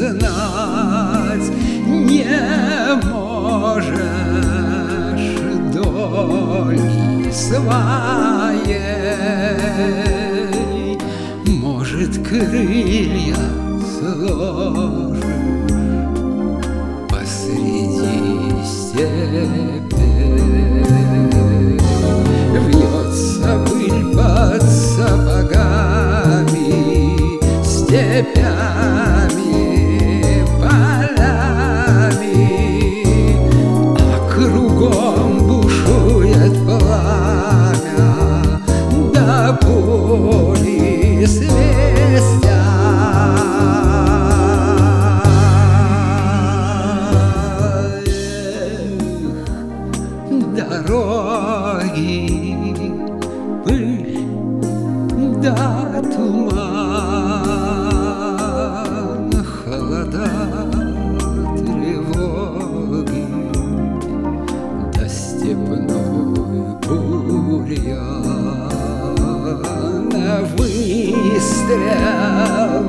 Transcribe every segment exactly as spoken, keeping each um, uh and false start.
знать не можешь доли своей. Может, крылья сложишь посреди степи, вьется пыль под сапогами, степями, полями, а кругом бушует пламя, да пули свистят. Дороги, пыль да туман, холода, тревоги, да степной бурьян. Выстрел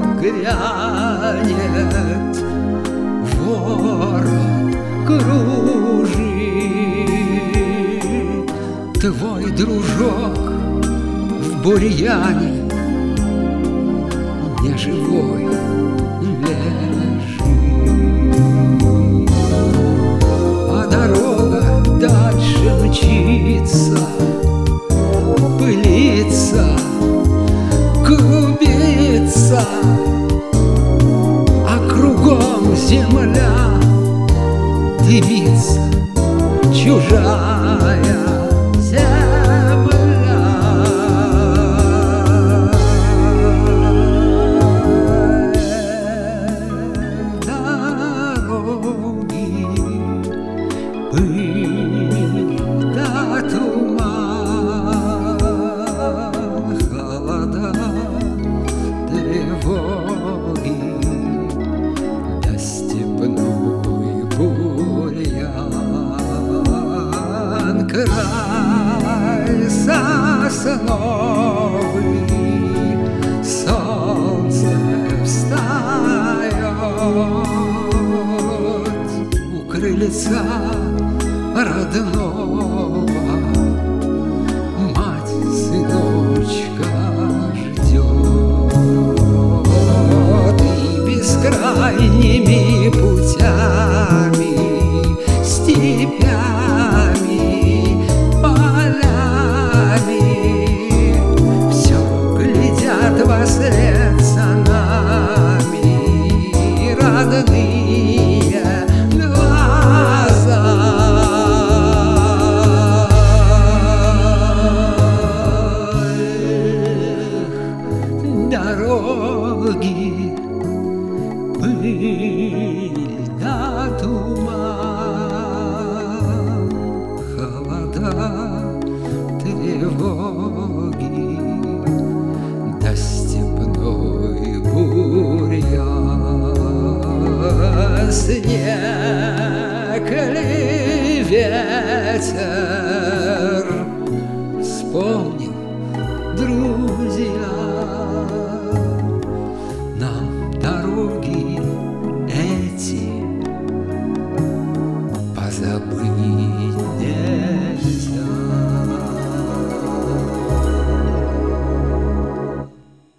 грянет, ворот кружит, твой дружок в бурьяне неживой лежит. А дорога дальше мчится, пылится, клубится, а кругом земля дымится, чужая земля. Дороги, пыль да туман, холода, тревоги, да степной бурьян. Край сосновый, солнце встает у крыльца родного, мать сыночка ждет. И бескрайними путями, степями, полями все глядят вослед за нами родные глаза. Дороги, пыль да туман, холода, тревоги, да степной бурьян. Снег ли ветер вспомнил друзья,